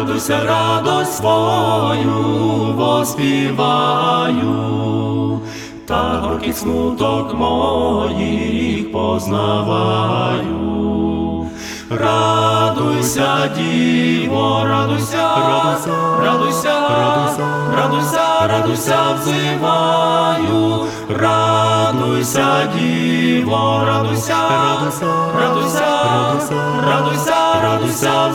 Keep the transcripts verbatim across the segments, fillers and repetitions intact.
Радуйся, радость свою воспіваю, та горький смуток моїх познаваю. Радуйся, Діво, радуйся, радуйся, радуйся, радуйся, радуйся, взиваю. Радуйся, Діво, радуйся, радуйся, радуйся, радуйся, радуйся,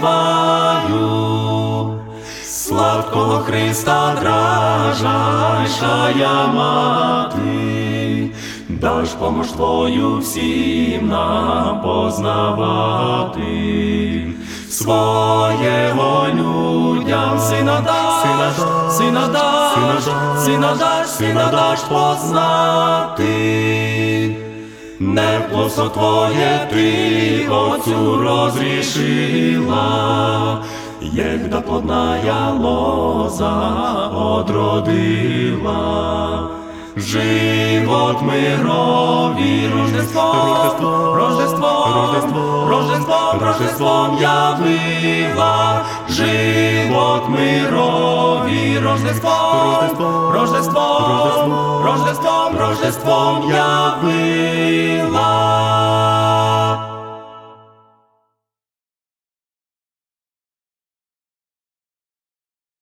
взиваю. Сладкого Христа дражайшая мати, даж помощ Твою всім нам познавати. Своєго людям сина даш, сина даш, сина даш, сина даш познати. Неплодство Твоє Ти Отцю розрішила, єгда плодная лоза одродила. Живот мирові Рождество, Рождество, Рождество, Рождеством явила. Живот мирові Рождество, Рождество, Рождеством, Рождеством явила.